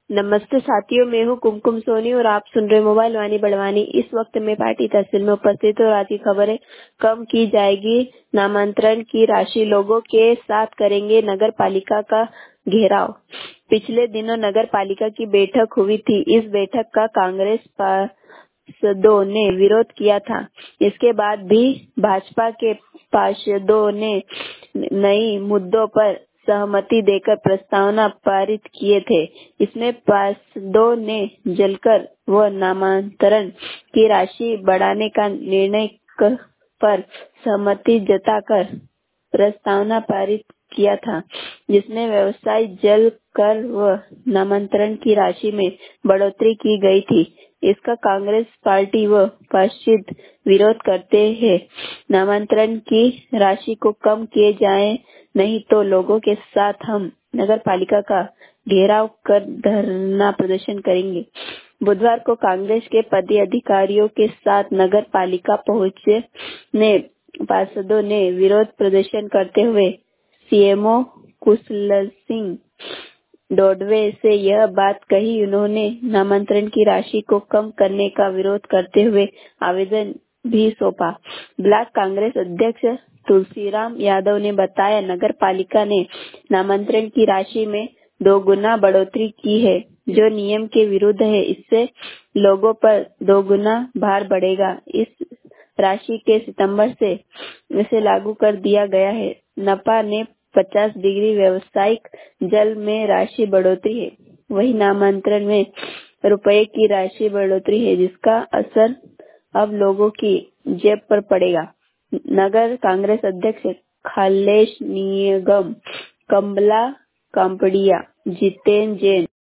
नमस्ते साथियों, मैं हूँ कुमकुम सोनी और आप सुन रहे मोबाइल वाणी बड़वानी। इस वक्त मैं पार्टी तहसील में उपस्थित और आज की खबरें। कम की जाएगी नामांतरण की राशि, लोगों के साथ करेंगे नगर पालिका का घेराव। पिछले दिनों नगर पालिका की बैठक हुई थी। इस बैठक का कांग्रेस पार्षदों ने विरोध किया था। इसके बाद भी भाजपा के पार्षदों ने नई मुद्दों पर सहमति देकर प्रस्तावना पारित किए थे। इसमें पार्षदों ने जलकर व नामांतरण की राशि बढ़ाने का निर्णय पर सहमति जताकर प्रस्तावना पारित किया था, जिसमें व्यवसाय जल कर व नामांतरण की राशि में बढ़ोतरी की गई थी। इसका कांग्रेस पार्टी व पार्षद विरोध करते हैं। नामांतरण की राशि को कम किए जाए, नहीं तो लोगों के साथ हम नगर पालिका का घेराव कर धरना प्रदर्शन करेंगे। बुधवार को कांग्रेस के पदाधिकारियों के साथ नगर पालिका पहुंचने पार्षदों ने विरोध प्रदर्शन करते हुए सीएमओ कुशल सिंह डोडवे से यह बात कही। उन्होंने नामांतरण की राशि को कम करने का विरोध करते हुए आवेदन भी सौंपा। ब्लॉक कांग्रेस अध्यक्ष तुलसीराम यादव ने बताया, नगर पालिका ने नामांतरण की राशि में 2 गुना बढ़ोतरी की है, जो नियम के विरुद्ध है। इससे लोगों पर 2 गुना भार बढ़ेगा। इस राशि के सितंबर से इसे लागू कर दिया गया है। नपा ने 50 डिग्री व्यावसायिक जल में राशि बढ़ोतरी है, वही नामांतरण में रुपए की राशि बढ़ोतरी है, जिसका असर अब लोगों की जेब पर पड़ेगा। नगर कांग्रेस अध्यक्ष खालेश निगम, कमला कांपड़िया, जितेन जैन,